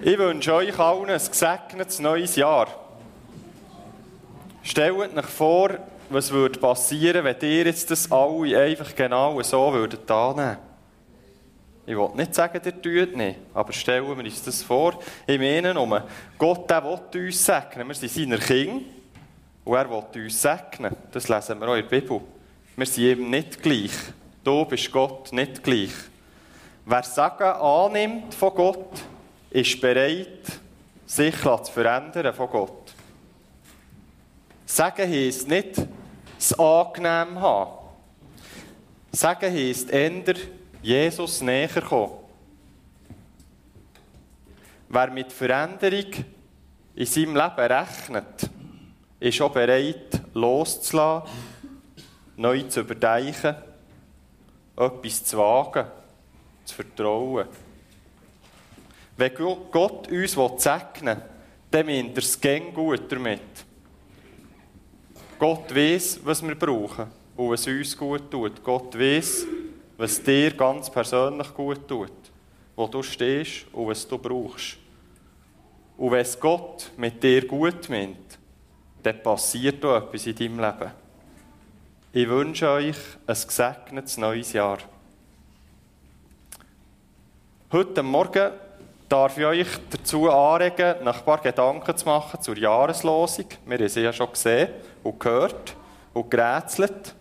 Ich wünsche euch allen ein gesegnetes neues Jahr. Stellt euch vor, was würde passieren, wenn ihr jetzt das alle einfach genau so würdet annehmen. Ich will nicht sagen, ihr tut nicht, aber stellen wir uns das vor. Ich meine nur, Gott der will uns segnen. Wir sind seine Kinder und er will uns segnen. Das lesen wir auch in der Bibel. Wir sind ihm nicht gleich. Du bist Gott nicht gleich. Wer Sagen annimmt von Gott, ist bereit, sich zu verändern von Gott. Sagen heisst nicht, das angenehm haben. Sagen heisst eher, Jesus näher kommen. Wer mit Veränderung in seinem Leben rechnet, ist auch bereit, loszulassen, neu zu überdenken, etwas zu wagen, zu vertrauen. Wenn Gott uns segnen will, dann meint er es gern gut damit. Gott weiss, was wir brauchen und was uns gut tut. Gott weiss, was dir ganz persönlich gut tut, wo du stehst und was du brauchst. Und wenn es Gott mit dir gut meint, dann passiert auch etwas in deinem Leben. Ich wünsche euch ein gesegnetes neues Jahr. Heute Morgen darf ich euch dazu anregen, noch ein paar Gedanken zu machen zur Jahreslosung. Wir haben sie ja schon gesehen und gehört und gerätselt.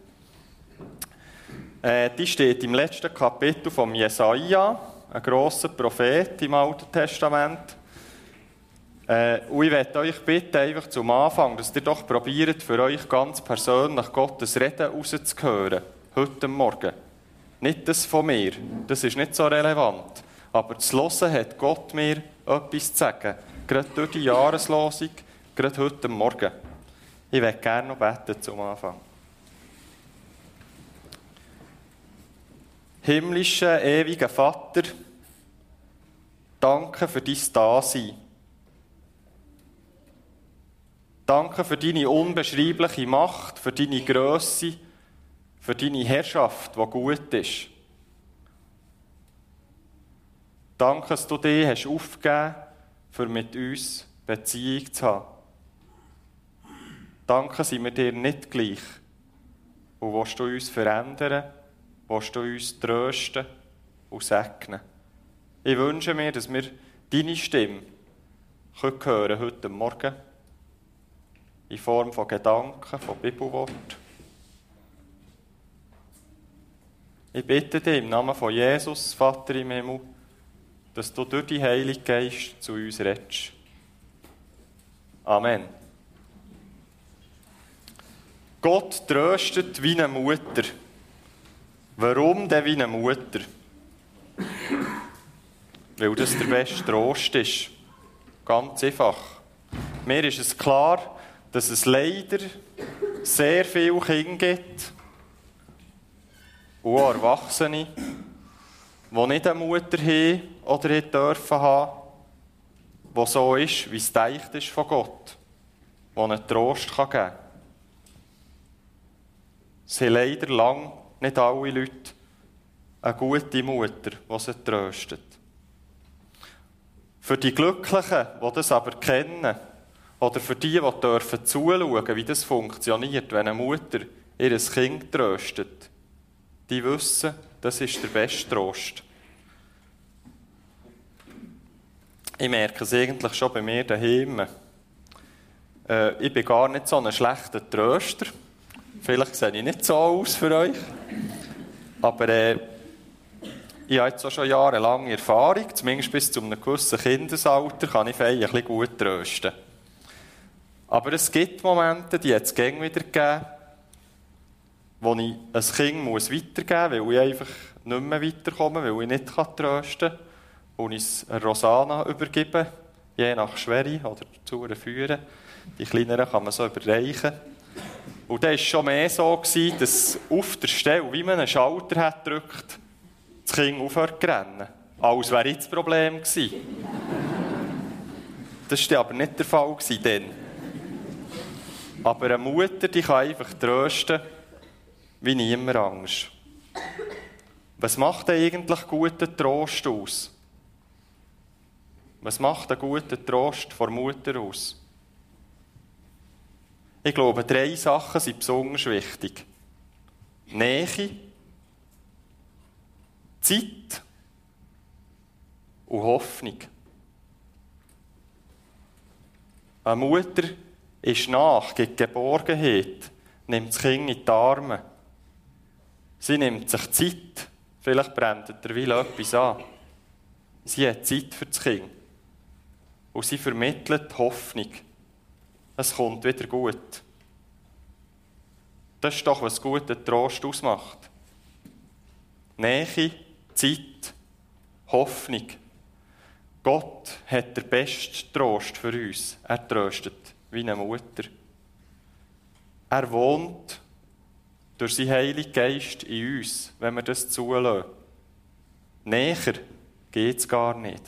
Die steht im letzten Kapitel von Jesaja, ein grosser Prophet im Alten Testament. Und ich möchte euch bitten, einfach zum Anfang, dass ihr doch probiert, für euch ganz persönlich Gottes Reden rauszuhören. Heute Morgen. Nicht das von mir, das ist nicht so relevant. Aber zu hören hat Gott mir etwas zu sagen. Gerade durch die Jahreslosung, gerade heute Morgen. Ich möchte gerne noch beten zum Anfang. Himmlischer, ewiger Vater, danke für dein Dasein. Danke für deine unbeschreibliche Macht, für deine Grösse, für deine Herrschaft, die gut ist. Danke, dass du dich hast aufgegeben hast, für mit uns Beziehung zu haben. Danke, sind wir dir nicht gleich. Und willst du uns verändern, willst du uns trösten und segnen. Ich wünsche mir, dass wir deine Stimme hören heute Morgen. In Form von Gedanken, von Bibelworten. Ich bitte dich im Namen von Jesus, Vater im Himmel, dass du durch die Heilige Geist zu uns redest. Amen. Gott tröstet wie eine Mutter. Warum denn wie eine Mutter? Weil das der beste Trost ist. Ganz einfach. Mir ist es klar, dass es leider sehr viele Kinder gibt und auch Erwachsene, die nicht eine Mutter haben oder dürfen haben, die so ist, wie es gedacht ist von Gott, die einen Trost geben kann. Es haben leider lang nicht alle Leute eine gute Mutter, die sie tröstet. Für die Glücklichen, die das aber kennen, oder für die dürfen zuschauen, wie das funktioniert, wenn eine Mutter ihr Kind tröstet, die wissen, das ist der beste Trost. Ich merke es eigentlich schon bei mir daheim. Ich bin gar nicht so ein schlechter Tröster. Vielleicht sehe ich nicht so aus für euch. Aber ich habe jetzt auch schon jahrelange Erfahrung, zumindest bis zu einem gewissen Kindesalter kann ich ein bisschen gut trösten. Aber es gibt Momente, die hat es gäng wieder gegeben, wo ich ein Kind weitergeben muss, weil ich einfach nicht mehr weiterkomme, weil ich nicht trösten kann. Und ich es Rosanna übergebe, je nach Schwere oder dazu führen. Die kleineren kann man so überreichen. Und dann war es schon mehr so, dass auf der Stelle, wie man einen Schalter hat gedrückt, das Kind aufhört zu rennen. Als wäre das Problem gewesen. Das war aber nicht der Fall dann. Aber eine Mutter, die kann einfach trösten, wie niemand Angst. Was macht denn eigentlich guten Trost aus? Was macht einen guten Trost von Mutter aus? Ich glaube, 3 Sachen sind besonders wichtig. Nähe, Zeit und Hoffnung. Eine Mutter ist nach, gibt Geborgenheit, nimmt das Kind in die Arme. Sie nimmt sich Zeit, vielleicht brennt der Wille etwas an. Sie hat Zeit für das Kind. Und sie vermittelt Hoffnung. Es kommt wieder gut. Das ist doch, was guten Trost ausmacht. Nähe, Zeit, Hoffnung. Gott hat den besten Trost für uns. Er tröstet wie eine Mutter. Er wohnt durch seinen Heiligen Geist in uns, wenn wir das zulassen. Näher geht es gar nicht.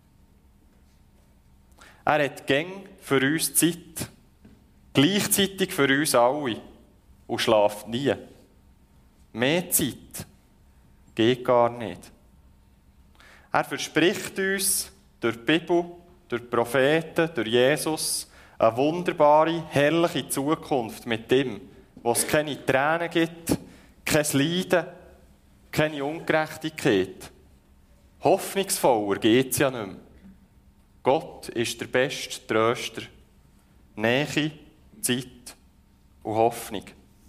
Er hat gäng für uns Zeit, gleichzeitig für uns alle, und schläft nie. Mehr Zeit geht gar nicht. Er verspricht uns durch die Bibel, durch die Propheten, durch Jesus eine wunderbare, herrliche Zukunft mit ihm, wo es keine Tränen gibt, kein Leiden, keine Ungerechtigkeit. Hoffnungsvoller geht es ja nicht mehr. Gott ist der beste Tröster. Nähe, Zeit und Hoffnung.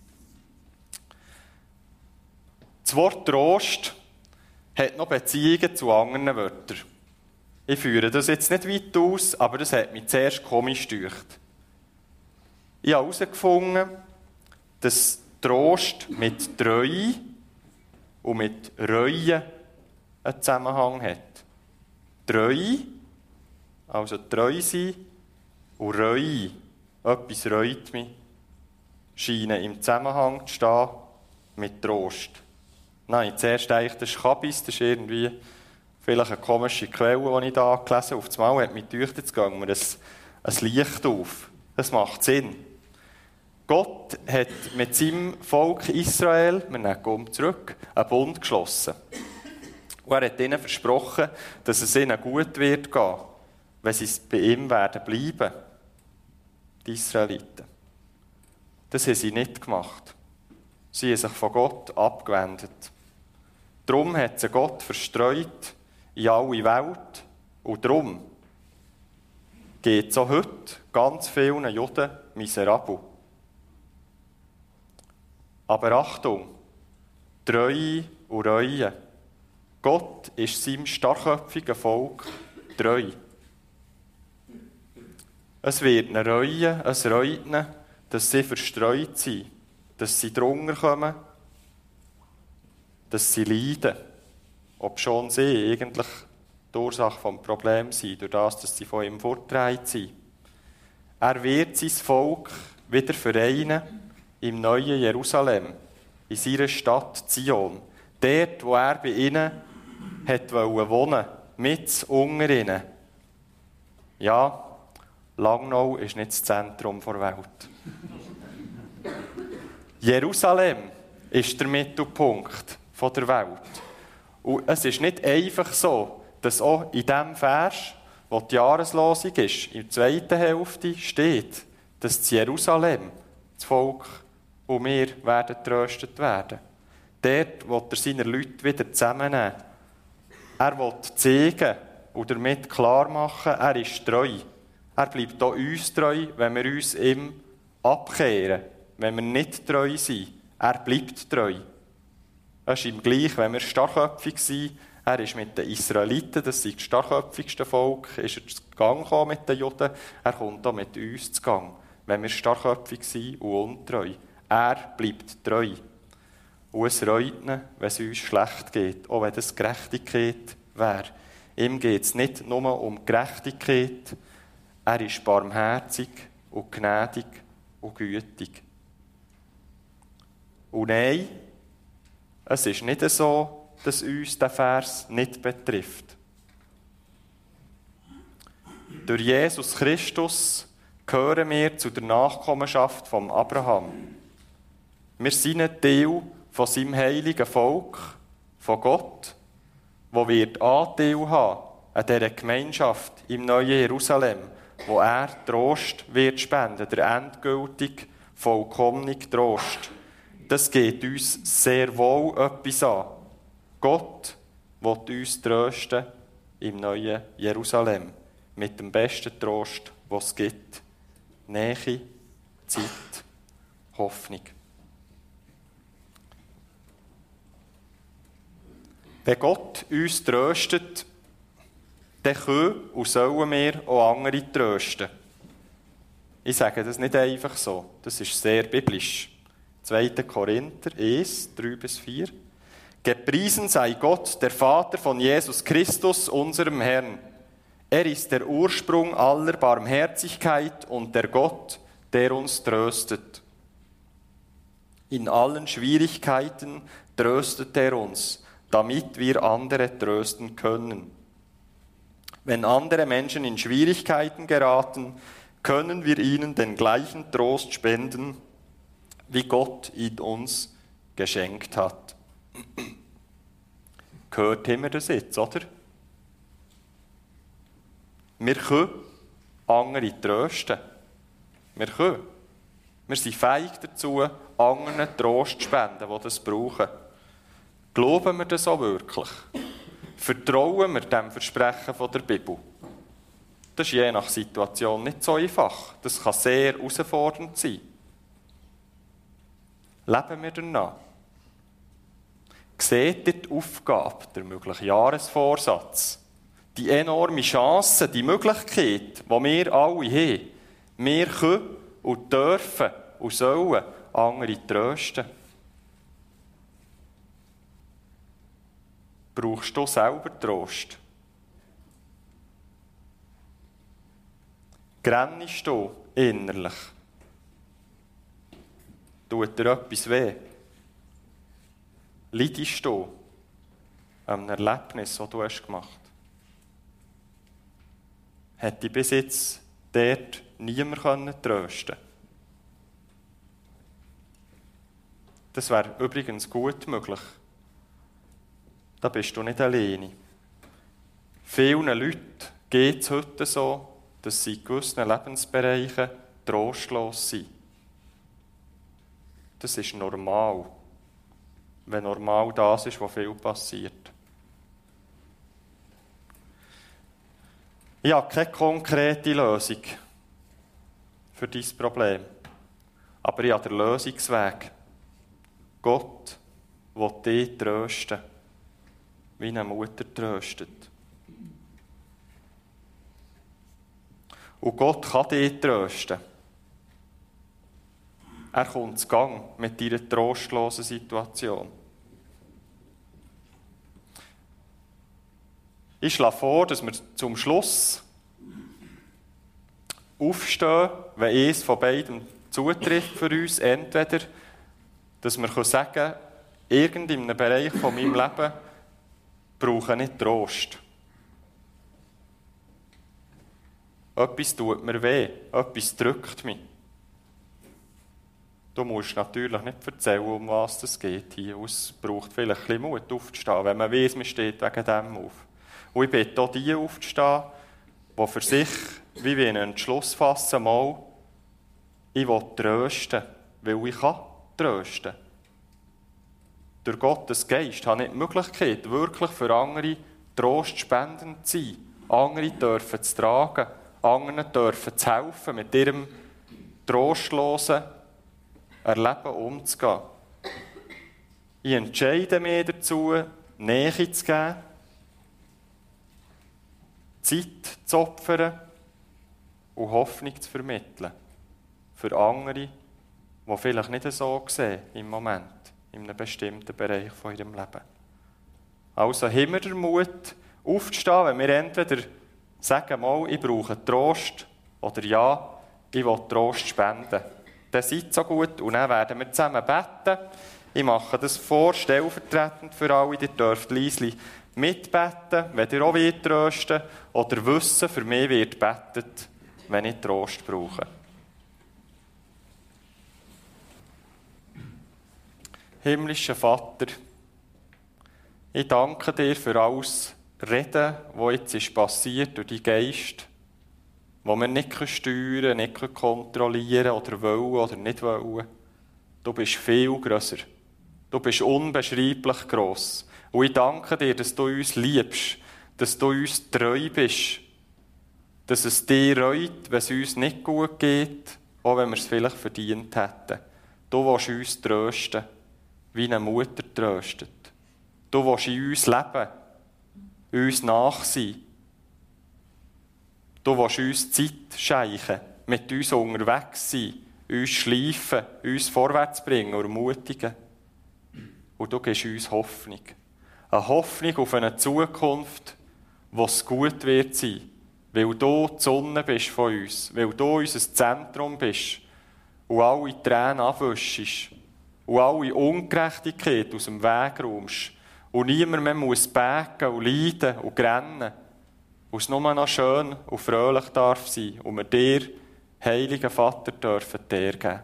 Das Wort Trost hat noch Beziehungen zu anderen Wörtern. Ich führe das jetzt nicht weit aus, aber das hat mich zuerst komisch gedacht. Ich habe herausgefunden, dass Trost mit Treue und mit Reue einen Zusammenhang hat. Treue, also treu sein, und Reue, etwas reut mich, scheinen im Zusammenhang zu stehen mit Trost. Nein, zuerst dachte ich, das ist Kabis, das ist irgendwie vielleicht eine komische Quelle, die ich da gelesen habe. Auf einmal hat mich gedacht, jetzt gehen wir ein Licht auf. Das macht Sinn. Gott hat mit seinem Volk Israel, wir nehmen zurück, einen Bund geschlossen. Und er hat ihnen versprochen, dass es ihnen gut wird gehen, wenn sie bei ihm werden bleiben, die Israeliten. Das haben sie nicht gemacht. Sie haben sich von Gott abgewendet. Darum hat sie Gott verstreut in alle Welt. Und darum geht es auch heute ganz vielen Juden miserabel. Aber Achtung, Treue und Reue. Gott ist seinem starrköpfigen Volk treu. Es wird eine Reue, es reut ihnen, dass sie verstreut sind, dass sie drunter kommen, dass sie leiden, obschon sie eigentlich die Ursache des Problems sind, durch das, dass sie von ihm fortgetragen sind. Er wird sein Volk wieder vereinen im neuen Jerusalem, in seiner Stadt Zion, dort, wo er bei ihnen wohnen wollte, mit unter ihnen. Ja, Langnau ist nicht das Zentrum der Welt. Jerusalem ist der Mittelpunkt der Welt. Und es ist nicht einfach so, dass auch in diesem Vers, wo die Jahreslosung ist, in der zweiten Hälfte steht, dass das Jerusalem, das Volk und wir werden getröstet werden. Dort will er seine Leute wieder zusammennehmen. Er will zeigen und damit klar machen, er ist treu. Er bleibt auch uns treu, wenn wir uns ihm abkehren, wenn wir nicht treu sind. Er bleibt treu. Es ist ihm gleich, wenn wir starrköpfig sind. Er ist mit den Israeliten, das sind das starrköpfigste Volk, ist er zu Gang gekommen mit den Juden. Er kommt auch mit uns zu Gang, wenn wir starrköpfig sind und untreu. Er bleibt treu. Und es reut ihn, wenn es uns schlecht geht, auch wenn das Gerechtigkeit wäre. Ihm geht es nicht nur um Gerechtigkeit, er ist barmherzig und gnädig und gütig. Und nein, es ist nicht so, dass uns der Vers nicht betrifft. Durch Jesus Christus gehören wir zu der Nachkommenschaft von Abraham. Wir sind ein Teil von seinem heiligen Volk, von Gott, der wird Anteil haben an dieser Gemeinschaft im neuen Jerusalem, wo er Trost wird spenden, der endgültig vollkommene Trost. Das geht uns sehr wohl etwas an. Gott will uns trösten im neuen Jerusalem mit dem besten Trost, was es gibt. Nähe, Zeit, Hoffnung. Wenn Gott uns tröstet, dann können und sollen wir auch andere trösten. Ich sage das nicht einfach so, das ist sehr biblisch. 2. Korinther 1, 3-4. Gepriesen sei Gott, der Vater von Jesus Christus, unserem Herrn. Er ist der Ursprung aller Barmherzigkeit und der Gott, der uns tröstet. In allen Schwierigkeiten tröstet er uns, damit wir andere trösten können. Wenn andere Menschen in Schwierigkeiten geraten, können wir ihnen den gleichen Trost spenden, wie Gott ihn uns geschenkt hat. Gehört haben wir das jetzt, oder? Wir können andere trösten. Wir können. Wir sind fähig dazu, anderen Trost zu spenden, die das brauchen. Glauben wir das auch wirklich? Vertrauen wir dem Versprechen von der Bibel? Das ist je nach Situation nicht so einfach. Das kann sehr herausfordernd sein. Leben wir danach? Seht ihr die Aufgabe, der mögliche Jahresvorsatz, die enorme Chance, die Möglichkeit, die wir alle haben? Wir können und dürfen und sollen andere trösten. Brauchst du selber Trost? Grennst du innerlich? Tut dir etwas weh? Leidest du an einem Erlebnis, das du hast gemacht hast? Hat dich bis jetzt dort niemand trösten können? Das wäre übrigens gut möglich. Da bist du nicht alleine. Vielen Leuten geht es heute so, dass sie in gewissen Lebensbereichen trostlos sind. Das ist normal. Wenn normal das ist, was viel passiert. Ich habe keine konkrete Lösung für dein Problem. Aber ich habe den Lösungsweg. Gott will dich trösten, wie eine Mutter tröstet. Und Gott kann dich trösten. Er kommt zu Gang mit deiner trostlosen Situation. Ich schlage vor, dass wir zum Schluss aufstehen, wenn eines von beiden zutrifft für uns. Entweder, dass wir sagen können, irgendeinem Bereich von meinem Leben brauche ich nicht Trost. Etwas tut mir weh, etwas drückt mich. Du musst natürlich nicht erzählen, um was es geht hier. Es braucht vielleicht ein bisschen Mut, aufzustehen, wenn man weiss, man steht wegen dem auf. Und ich bitte auch die aufzustehen, die für sich wie einen Entschluss fassen, mal, ich will trösten, weil ich kann trösten. Durch Gottes Geist habe ich die Möglichkeit, wirklich für andere trostspendend zu sein, andere dürfen zu tragen, anderen dürfen zu helfen, mit ihrem trostlosen Erleben umzugehen. Ich entscheide mich dazu, Nähe zu geben, Zeit zu opfern und Hoffnung zu vermitteln. Für andere, die vielleicht nicht so sehen im Moment, in einem bestimmten Bereich von ihrem Leben. Also haben wir den Mut, aufzustehen, wenn wir entweder sagen, mal, ich brauche Trost, oder ja, ich will Trost spenden. Dann seid so gut und dann werden wir zusammen beten. Ich mache das vor, stellvertretend für alle. Ihr dürft leise mitbeten, wenn ihr auch trösten wollt, oder wissen, für mich wird betet, wenn ich Trost brauche. Himmlischer Vater, ich danke dir für alles, Reden, das jetzt ist passiert durch die Geist, wo wir nicht steuern, nicht kontrollieren oder wollen oder nicht wollen. Du bist viel grösser. Du bist unbeschreiblich gross. Und ich danke dir, dass du uns liebst, dass du uns treu bist, dass es dir reut, wenn es uns nicht gut geht, auch wenn wir es vielleicht verdient hätten. Du willst uns trösten, wie eine Mutter tröstet. Du willst in uns leben, uns nachsein. Du willst uns Zeit schenken, mit uns unterwegs sein, uns schleifen, uns vorwärts bringen und ermutigen. Und du gibst uns Hoffnung. Eine Hoffnung auf eine Zukunft, wo es gut wird sein. Weil du die Sonne bist von uns, weil du unser Zentrum bist und alle Tränen abwischst und alle Ungerechtigkeit aus dem Weg räumst und niemand mehr muss bägen und leiden und rennen und es nur noch schön und fröhlich darf sein und wir dir, heiliger Vater, dürfen dir geben.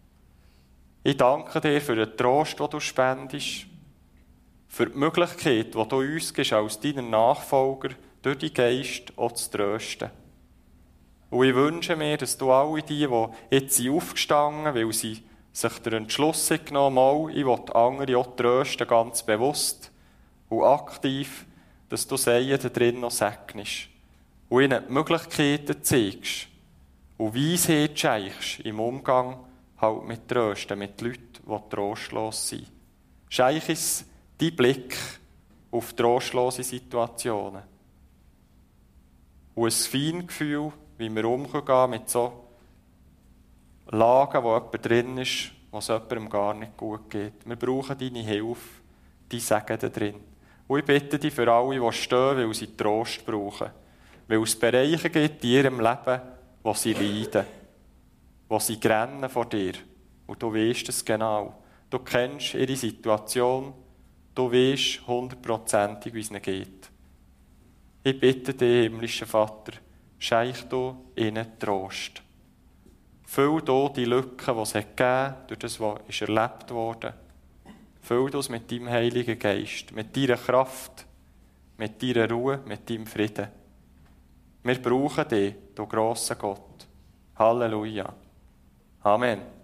Ich danke dir für den Trost, den du spendest, für die Möglichkeit, die du uns gibst, als deiner Nachfolger, durch die Geist auch zu trösten. Und ich wünsche mir, dass du alle die jetzt aufgestanden sind, weil sie sich den Entschluss genommen haben, ich will andere auch trösten, ganz bewusst und aktiv, dass du sie da drin noch segnest und ihnen die Möglichkeiten zeigst und Weisheit schenkst im Umgang halt mit Trösten, mit Leuten, die trostlos sind. Schenk uns deinen Blick auf trostlose Situationen. Und ein Feingefühl, wie wir umgehen mit so Lagen, wo jemand drin ist, wo es jemandem gar nicht gut geht. Wir brauchen deine Hilfe, dein Segen da drin. Und ich bitte dich für alle, die stehen, weil sie Trost brauchen. Weil es Bereiche gibt in ihrem Leben, wo sie leiden, wo sie rennen vor dir. Und du weißt es genau. Du kennst ihre Situation, du weißt 100%, wie es ihnen geht. Ich bitte dich, himmlischer Vater, schenk du ihnen Trost. Füll du die Lücken, die es gegeben hat, durch das, was erlebt wurde. Füll du es mit deinem Heiligen Geist, mit deiner Kraft, mit deiner Ruhe, mit deinem Frieden. Wir brauchen dich, du grosser Gott. Halleluja. Amen.